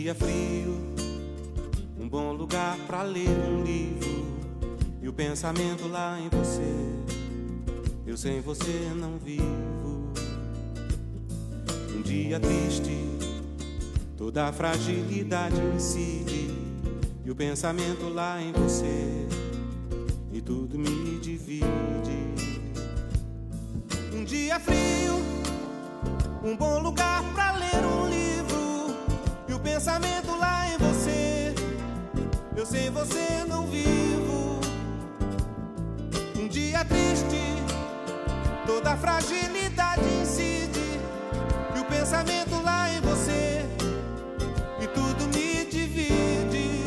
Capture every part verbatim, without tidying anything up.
dia frio, um bom lugar pra ler um livro, e o pensamento lá em você. Eu sem você não vivo. Um dia triste, toda a fragilidade incide, e o pensamento lá em você, e tudo me divide. Um dia frio, um bom lugar pra ler um livro, e o pensamento lá em você. Eu sem você não vivo. Um dia triste, toda a fragilidade incide, e o pensamento lá em você, e tudo me divide.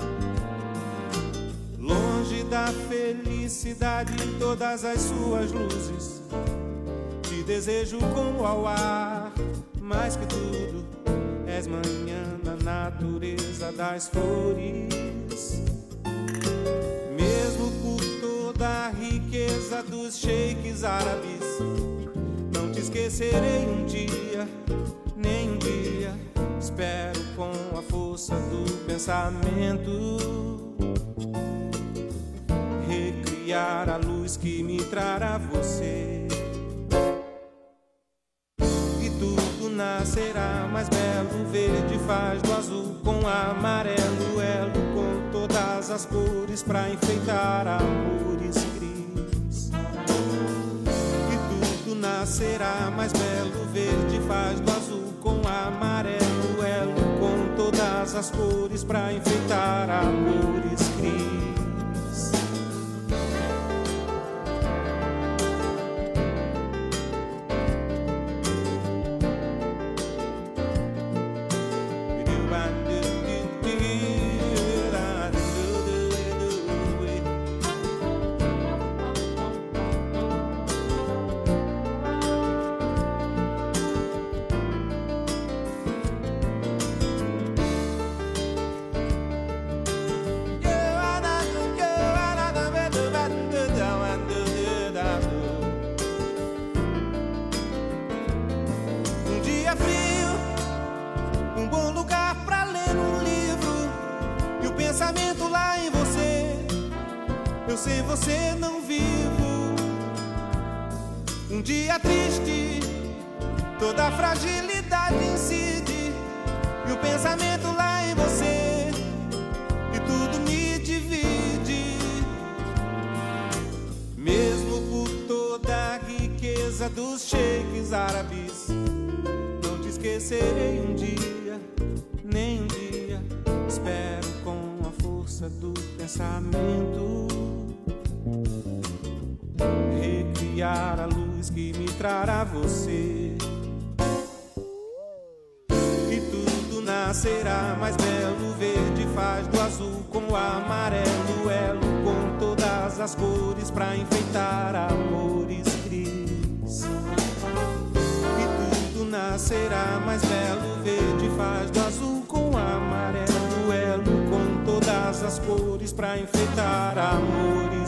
Longe da felicidade em todas as suas luzes, te desejo como ao ar, mais que tudo, és manhã na natureza das flores. Mesmo por toda a riqueza dos sheiks árabes, não te esquecerei um dia, nem um dia. Espero com a força do pensamento recriar a luz que me trará você. E tudo nascerá mais belo, verde faz do azul com amarelo, elo com todas as cores pra enfeitar amores gris. E tudo nascerá mais belo, verde faz do azul com amarelo, elo com todas as cores pra enfeitar amores gris. Pensamento lá em você, eu sem você não vivo. Um dia triste, toda a fragilidade incide, e o pensamento lá em você, e tudo me divide. Mesmo por toda a riqueza dos sheiks árabes, não te esquecerei um dia, nem um dia. Espero com do pensamento recriar a luz que me trará você. E tudo nascerá mais belo, verde faz do azul com o amarelo, elo com todas as cores pra enfeitar amores gris. E tudo nascerá mais belo, verde faz do azul com o amarelo, elo com todas as cores pra enfeitar amores.